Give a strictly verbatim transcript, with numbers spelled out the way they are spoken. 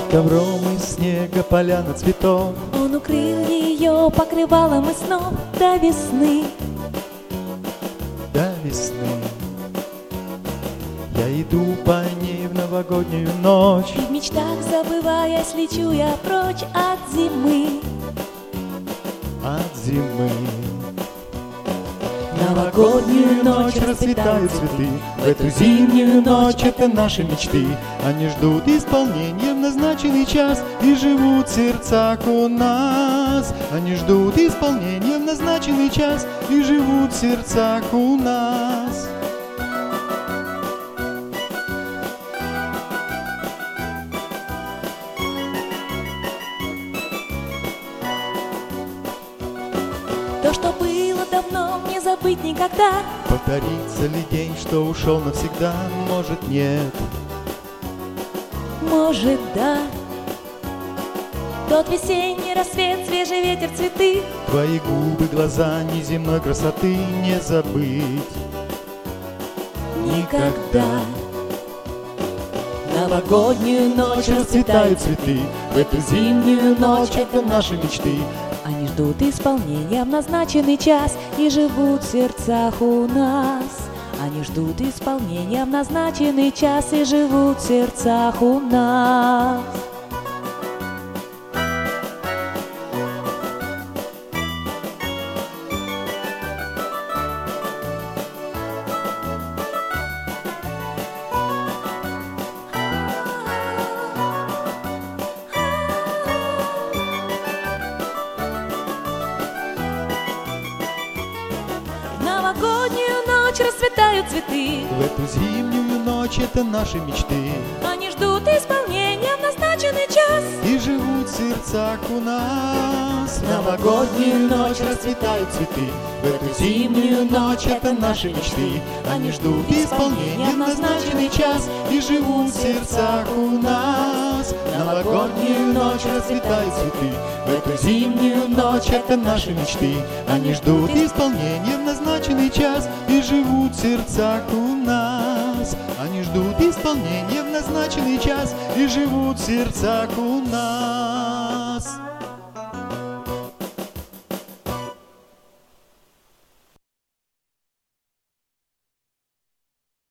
Ковром из снега поляна цветов. Он укрыл ее покрывалом из снов до весны. До весны я иду по ней в новогоднюю ночь, И в мечтах забываясь, лечу я прочь от зимы. от зимы. Новогоднюю ночь расцветают цветы, в эту зимнюю ночь это наши мечты. Они ждут исполнения в назначенный час и живут в сердцах у нас. Они ждут исполнения в назначенный час и живут в сердцах у нас. То, что было давно, не забыть никогда. Повторится ли день, что ушел навсегда? Может, нет. Может, да. Тот весенний рассвет, свежий ветер, цветы. Твои губы, глаза неземной красоты не забыть Никогда. Новогоднюю ночь расцветают цветы, в эту зимнюю ночь это наши мечты. Они ждут исполнения в назначенный час и живут в сердцах у нас. Они ждут исполнения в назначенный час и живут в сердцах у нас. Новогоднюю ночь расцветают цветы. В эту зимнюю ночь это наши мечты. Они ждут исполнения в назначенный час И живут в сердцах у нас. Новогоднюю ночь расцветают цветы, в эту зимнюю ночь это наши мечты. Они ждут исполнения в назначенный час и живут в сердцах у нас. Новогоднюю ночь расцветают цветы, в эту зимнюю ночь это наши мечты. Они ждут исполнения в назначенный час и живут в сердцах у нас. Они ждут исполнения в назначенный час и живут в сердцах у нас.